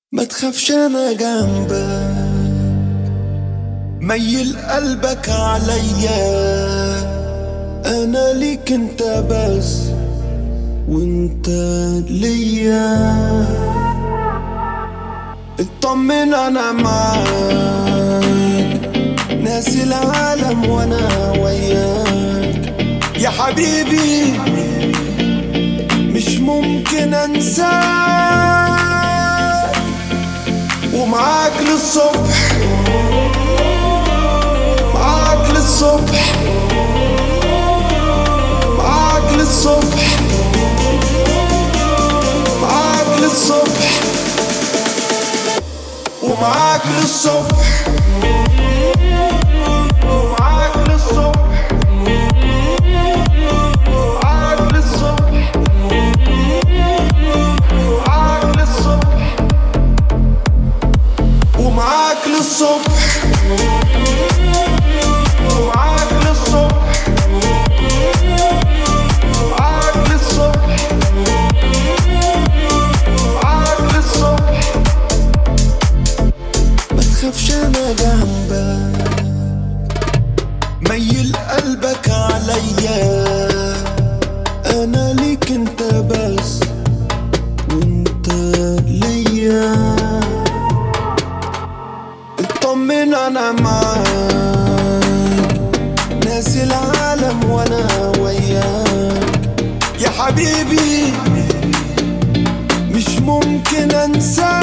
ما تخافش انا جنبك، ميل قلبك عليا، انا ليك انت بس وانت ليا. اطمن انا معاك، ناسي العالم وانا وياك يا حبيبي، مش ممكن انساك. ومعاك للصبح، معاك للصبح، معاك للصبح، معاك للصبح، ومعاك للصبح، ومعاك للصبح، معاك للصبح، معاك للصبح، ومعاك للصبح، ومعاك للصبح، معاك للصبح، معاك للصبح. ما تخافش انا جنبك، ميل قلبك عليا، انا ليك انت بس وانت ليا. اطمن انا معاك، ناسي العالم وانا وياك يا حبيبي، مش ممكن انساك.